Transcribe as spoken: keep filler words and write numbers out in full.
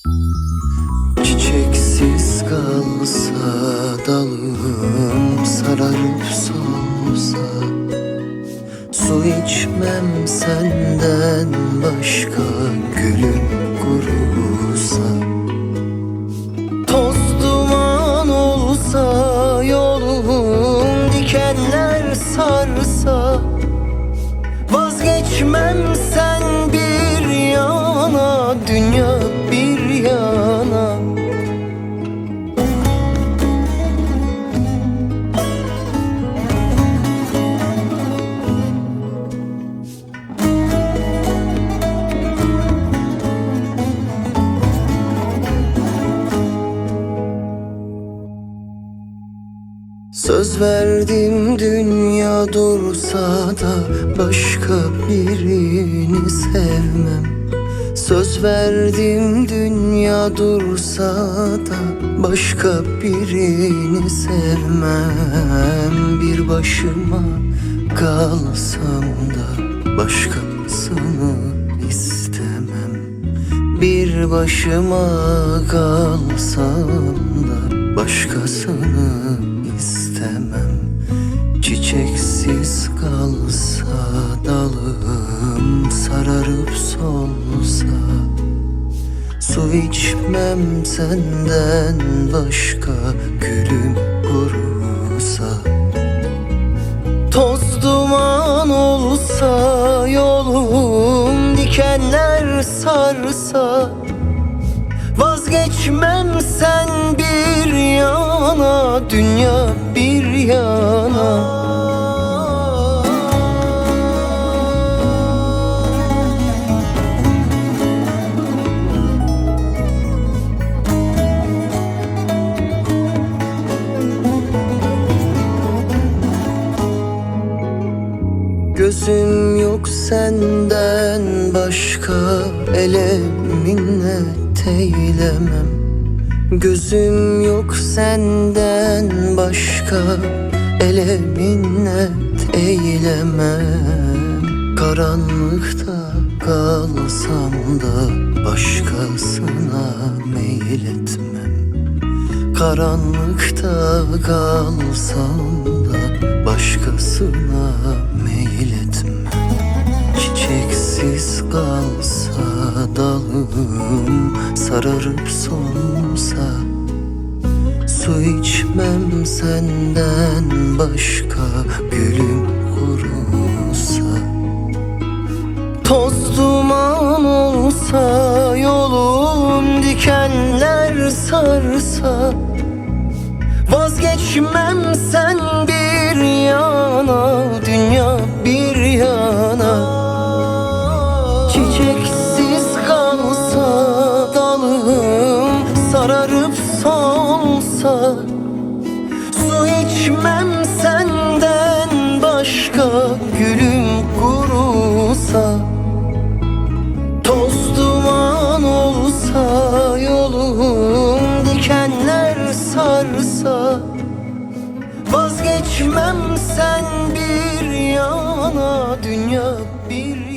Çiçeksiz kalsa dalım, sararıp solsa, su içmem senden başka, gülüm kurusa. Toz duman olsa yolum, dikenler sarsa, vazgeçmem sen bir yana, dünya bir yana. Söz verdim dünya dursa da başka birini sevmem. Söz verdim dünya dursa da başka birini sevmem. Bir başıma kalsam da başkasını istemem. Bir başıma kalsam da başkasını istemem. Çiçeksiz kalsa dalım, sararıp solsa, su içmem senden başka, gülüm kurusa. Toz duman olsa yolum, dikenler sarsa, vazgeçmem sen bir yana, dünya bir yana. Gözüm yok senden başka, ele minnet eylemem. Gözüm yok senden başka, ele minnet eylemem. Karanlıkta kalsam da başkasına meyletmem. Karanlıkta kalsam da başkasına meyletmem. Çiçeksiz kalsa dalım, sararıp solsa, su içmem senden başka, gülüm kurusa. Toz duman olsa yolum, dikenler sarsa, vazgeçmem sen bir yana, dünya bir yana. Çiçeksiz kalsa dalım, sararıp solsa, su içmem senden başka, gülüm kurusa. Toz duman olsa yolum, dikenler sarsa, vazgeçmem sen bir yana, dünya bir yana.